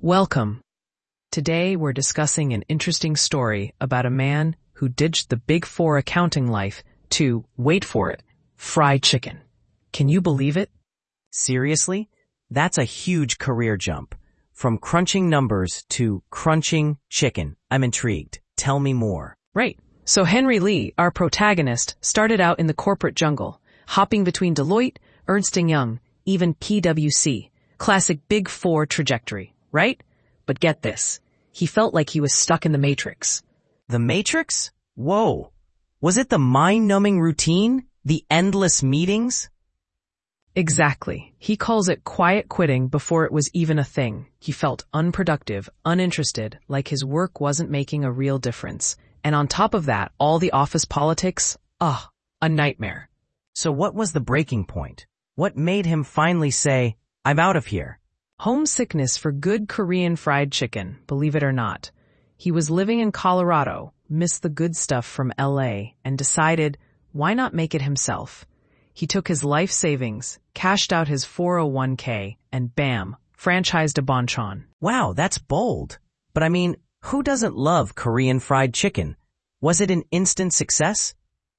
Welcome. Today we're discussing an interesting story about a man who ditched the Big Four accounting life to, wait for it, fried chicken. Can you believe it? Seriously? That's a huge career jump. From crunching numbers to crunching chicken. I'm intrigued. Tell me more. Right. So Henry Lee, our protagonist, started out in the corporate jungle, hopping between Deloitte, Ernst & Young, even PwC. Classic Big Four trajectory, right? But get this. He felt like he was stuck in the Matrix. The Matrix? Whoa. Was it the mind-numbing routine? The endless meetings? Exactly. He calls it quiet quitting before it was even a thing. He felt unproductive, uninterested, like his work wasn't making a real difference. And on top of that, all the office politics, a nightmare. So what was the breaking point? What made him finally say, I'm out of here? Homesickness for good Korean fried chicken, believe it or not. He was living in Colorado, missed the good stuff from LA, and decided, why not make it himself? He took his life savings, cashed out his 401k, and bam, franchised a Bonchon. Wow, that's bold. But I mean, who doesn't love Korean fried chicken? Was it an instant success?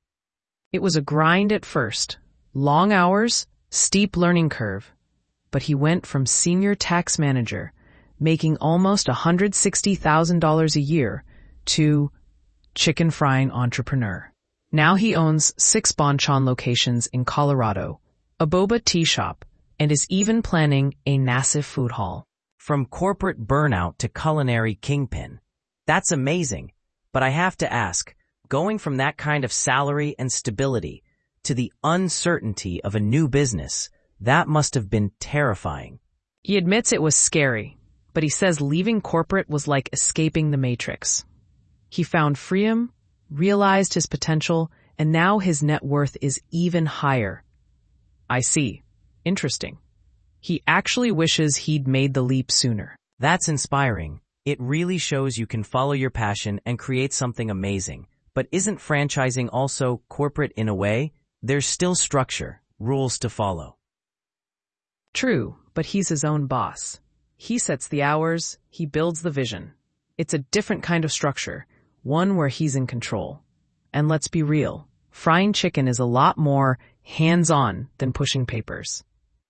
It was a grind at first. Long hours, steep learning curve. But he went from senior tax manager, making almost $160,000 a year, to chicken frying entrepreneur. Now he owns 6 Bonchon locations in Colorado, a boba tea shop, and is even planning a massive food hall. From corporate burnout to culinary kingpin. That's amazing. But I have to ask, going from that kind of salary and stability to the uncertainty of a new business, that must have been terrifying. He admits it was scary, but he says leaving corporate was like escaping the Matrix. He found freedom, realized his potential, and now his net worth is even higher. I see. Interesting. He actually wishes he'd made the leap sooner. That's inspiring. It really shows you can follow your passion and create something amazing. But isn't franchising also corporate in a way? There's still structure, rules to follow. True, but he's his own boss. He sets the hours, he builds the vision. It's a different kind of structure, one where he's in control. And let's be real, frying chicken is a lot more hands-on than pushing papers.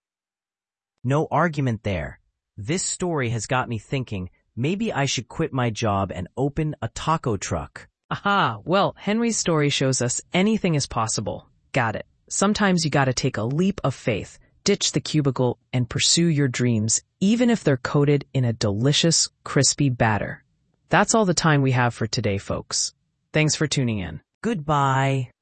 No argument there. This story has got me thinking, maybe I should quit my job and open a taco truck. Aha, well, Henry's story shows us anything is possible. Got it. Sometimes you gotta take a leap of faith, ditch the cubicle, and pursue your dreams, even if they're coated in a delicious, crispy batter. That's all the time we have for today, folks. Thanks for tuning in. Goodbye.